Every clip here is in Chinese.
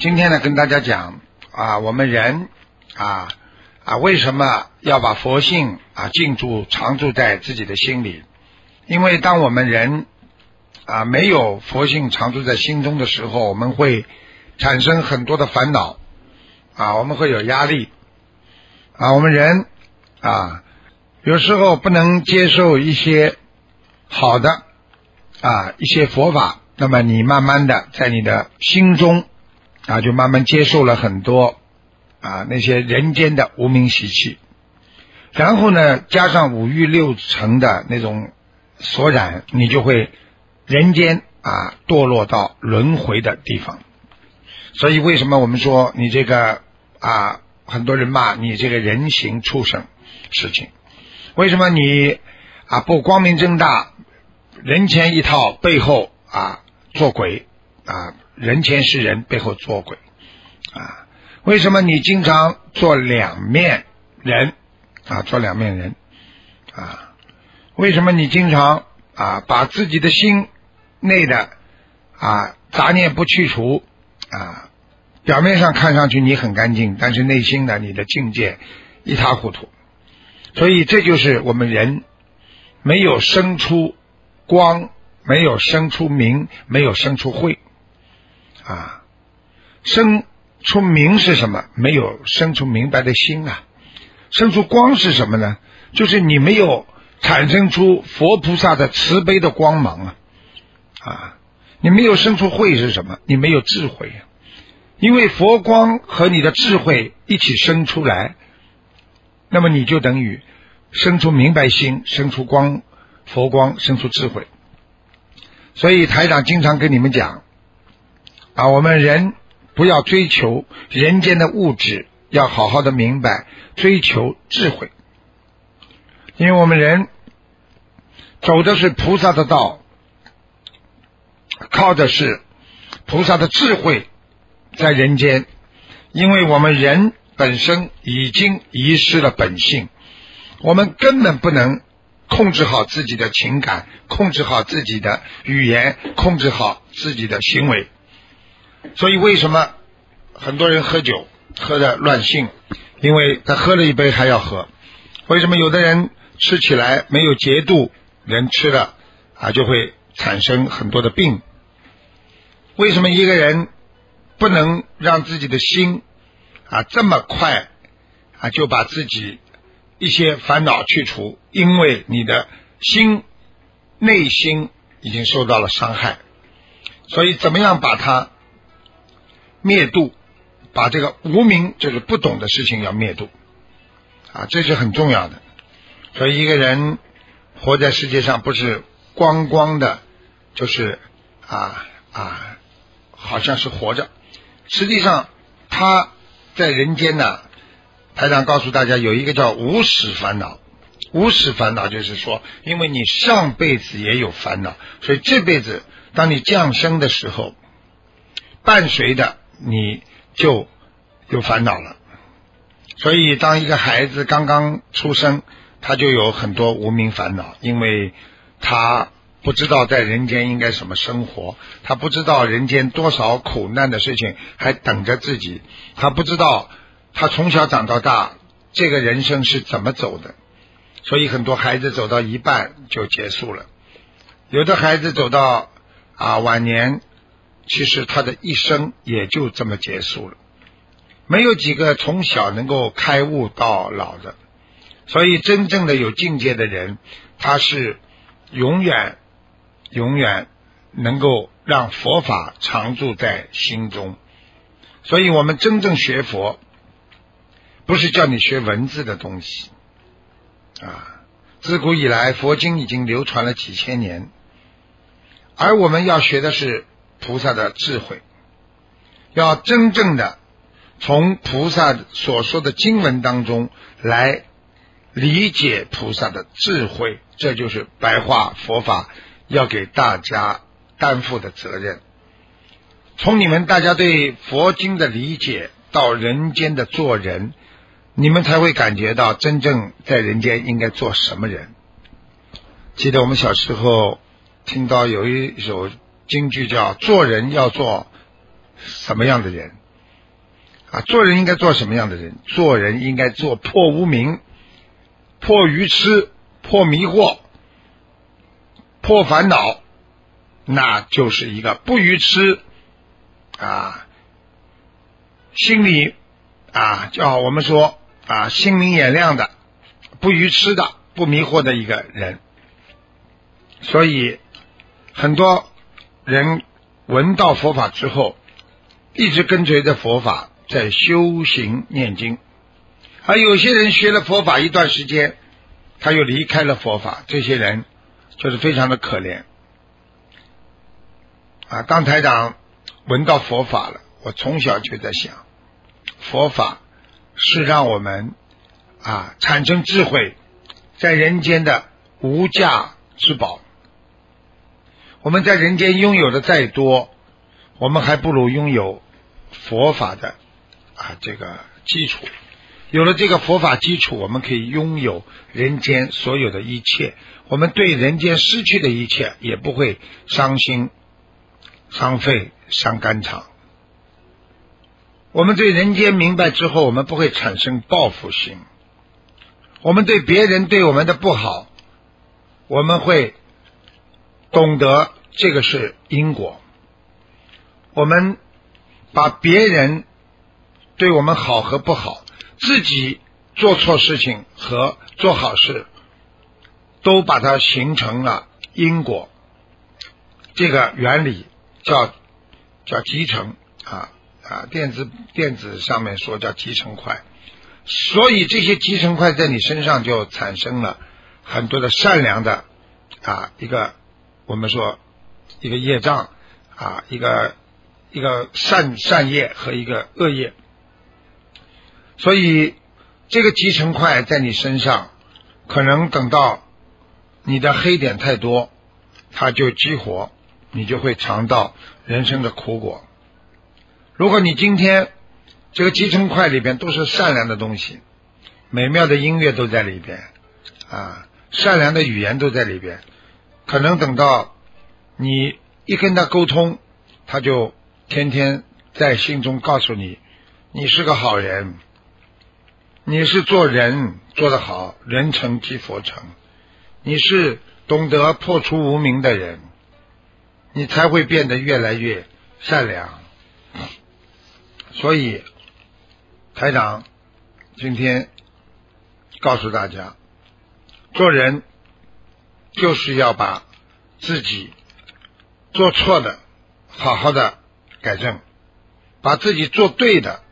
今天呢，跟大家讲我们人为什么要把佛性静住常住在自己的心里？因为当我们人没有佛性常住在心中的时候，我们会产生很多的烦恼我们会有压力我们人有时候不能接受一些好的一些佛法，那么你慢慢的在你的心中就慢慢接受了很多那些人间的无明习气，然后呢加上五欲六尘的那种所染，你就会人间堕落到轮回的地方。所以为什么我们说你这个很多人骂你这个人形畜生事情？为什么你不光明正大，人前一套背后做鬼人前是人背后做鬼为什么你经常做两面人做两面人为什么你经常把自己的心内的杂念不去除表面上看上去你很干净，但是内心的你的境界一塌糊涂。所以这就是我们人没有生出光，没有生出明，没有生出慧生出明是什么？没有生出明白的心生出光是什么呢？就是你没有产生出佛菩萨的慈悲的光芒你没有生出慧是什么？你没有智慧因为佛光和你的智慧一起生出来，那么你就等于生出明白心，生出光，佛光，生出智慧。所以台长经常跟你们讲我们人不要追求人间的物质，要好好的明白追求智慧。因为我们人走的是菩萨的道，靠的是菩萨的智慧在人间。因为我们人本身已经遗失了本性，我们根本不能控制好自己的情感，控制好自己的语言，控制好自己的行为。所以为什么很多人喝酒喝得乱性？因为他喝了一杯还要喝。为什么有的人吃起来没有节度，人吃了就会产生很多的病？为什么一个人不能让自己的心这么快就把自己一些烦恼去除？因为你的心内心已经受到了伤害。所以怎么样把它灭度？把这个无明，就是不懂的事情要灭度这是很重要的。所以一个人活在世界上不是光光的就是好像是活着，实际上他在人间台长告诉大家有一个叫无始烦恼。无始烦恼就是说，因为你上辈子也有烦恼，所以这辈子当你降生的时候，伴随的你就有烦恼了。所以当一个孩子刚刚出生，他就有很多无明烦恼，因为他不知道在人间应该怎么生活，他不知道人间多少苦难的事情还等着自己，他不知道他从小长到大这个人生是怎么走的。所以很多孩子走到一半就结束了，有的孩子走到晚年，其实他的一生也就这么结束了。没有几个从小能够开悟到老的。所以真正的有境界的人，他是永远能够让佛法常住在心中。所以我们真正学佛不是叫你学文字的东西自古以来佛经已经流传了几千年，而我们要学的是菩萨的智慧，要真正的从菩萨所说的经文当中来理解菩萨的智慧。这就是白话佛法要给大家担负的责任。从你们大家对佛经的理解到人间的做人，你们才会感觉到真正在人间应该做什么人。记得我们小时候听到有一首京剧叫做人要做什么样的人做人应该做什么样的人？做人应该做破无明、破愚痴、破迷惑、破烦恼，那就是一个不愚痴心里叫我们说心明眼亮的，不愚痴的，不迷惑的一个人。所以很多人闻到佛法之后，一直跟随着佛法在修行念经，而有些人学了佛法一段时间，他又离开了佛法，这些人就是非常的可怜当台长闻到佛法了，我从小就在想，佛法是让我们产生智慧，在人间的无价之宝。我们在人间拥有的再多，我们还不如拥有佛法的这个基础。有了这个佛法基础，我们可以拥有人间所有的一切，我们对人间失去的一切也不会伤心、伤肺、伤肝肠。我们对人间明白之后，我们不会产生报复心。我们对别人对我们的不好，我们会懂得这个是因果。我们把别人对我们好和不好，自己做错事情和做好事，都把它形成了因果。这个原理叫集成电子上面说叫集成块。所以这些集成块在你身上就产生了很多的善良的我们说一个业障一个善业和一个恶业。所以这个集成块在你身上，可能等到你的黑点太多，它就激活，你就会尝到人生的苦果。如果你今天这个集成块里边都是善良的东西，美妙的音乐都在里边善良的语言都在里边，可能等到你一跟他沟通，他就天天在心中告诉你，你是个好人，你是做人做得好，人成即佛成，你是懂得破除无明的人，你才会变得越来越善良。所以台长今天告诉大家，做人就是要把自己做错的好好的改正，把自己做对的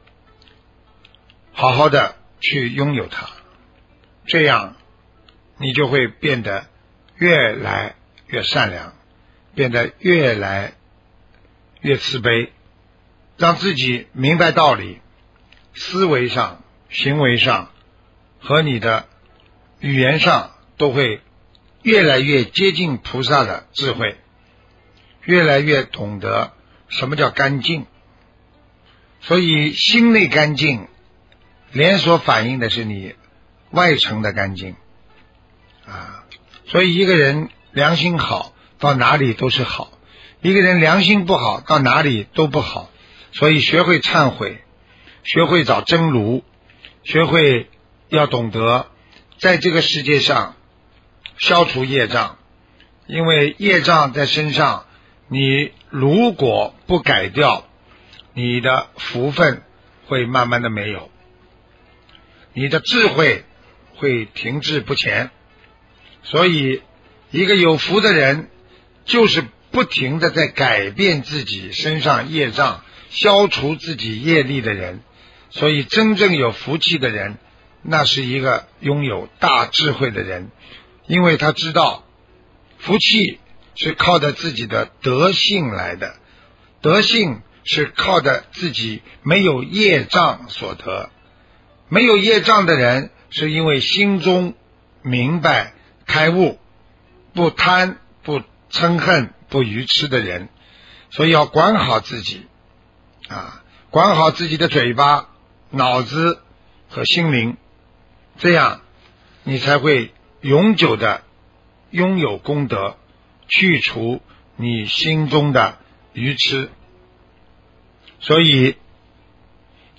好好的去拥有它，这样你就会变得越来越善良，变得越来越慈悲，让自己明白道理，思维上、行为上和你的语言上都会越来越接近菩萨的智慧，越来越懂得什么叫干净。所以心内干净，连锁反映的是你外层的干净所以一个人良心好，到哪里都是好；一个人良心不好，到哪里都不好。所以学会忏悔，学会找真如，学会要懂得在这个世界上消除业障。因为业障在身上，你如果不改掉，你的福分会慢慢的没有，你的智慧会停滞不前。所以一个有福的人，就是不停的在改变自己身上业障，消除自己业力的人。所以真正有福气的人，那是一个拥有大智慧的人，因为他知道福气是靠着自己的德性来的，德性是靠着自己没有业障所得。没有业障的人，是因为心中明白开悟，不贪不嗔恨不愚痴的人。所以要管好自己管好自己的嘴巴、脑子和心灵，这样你才会永久的拥有功德，去除你心中的愚痴。所以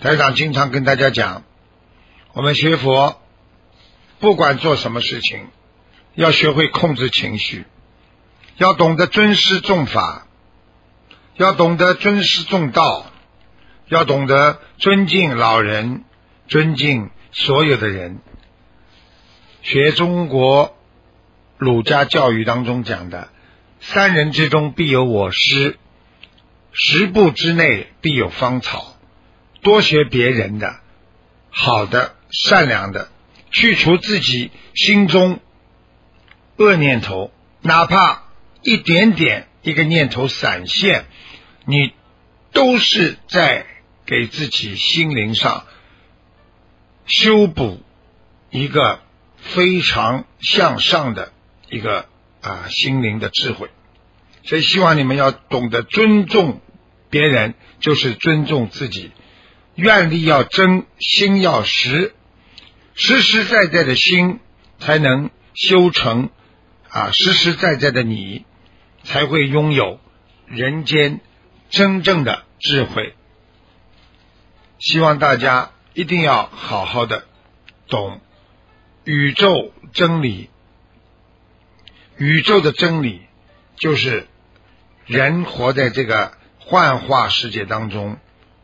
台长经常跟大家讲，我们学佛不管做什么事情，要学会控制情绪，要懂得尊师重法，要懂得尊师重道，要懂得尊敬老人，尊敬所有的人。学中国儒家教育当中讲的，三人之中必有我师，十步之内必有芳草。多学别人的好的善良的，去除自己心中恶念头，哪怕一点点一个念头闪现，你都是在给自己心灵上修补一个非常向上的一个心灵的智慧。所以希望你们要懂得尊重别人，就是尊重自己。愿力要真，心要实，实实在在的心才能修成实实在在的你才会拥有人间真正的智慧。希望大家一定要好好的懂宇宙真理。宇宙的真理就是人活在这个幻化世界当中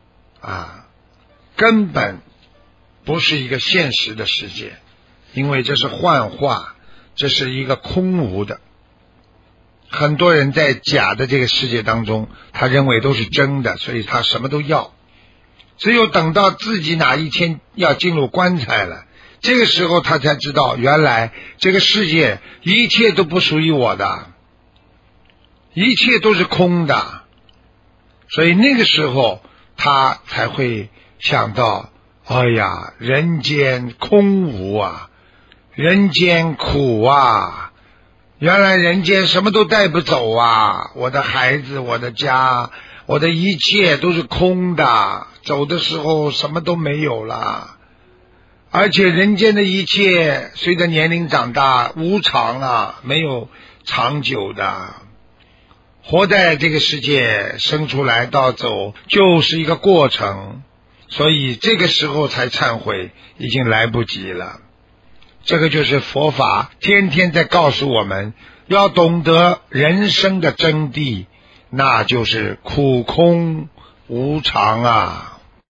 根本不是一个现实的世界，因为这是幻化，这是一个空无的。很多人在假的这个世界当中，他认为都是真的，所以他什么都要。只有等到自己哪一天要进入棺材了，这个时候他才知道，原来这个世界一切都不属于我的，一切都是空的。所以那个时候他才会想到，哎呀，人间空无啊，人间苦啊，原来人间什么都带不走啊，我的孩子，我的家，我的一切都是空的，走的时候什么都没有了。而且人间的一切随着年龄长大无常啊，没有长久的。活在这个世界，生出来到走就是一个过程，所以这个时候才忏悔已经来不及了。这个就是佛法天天在告诉我们，要懂得人生的真谛，那就是苦空无常啊。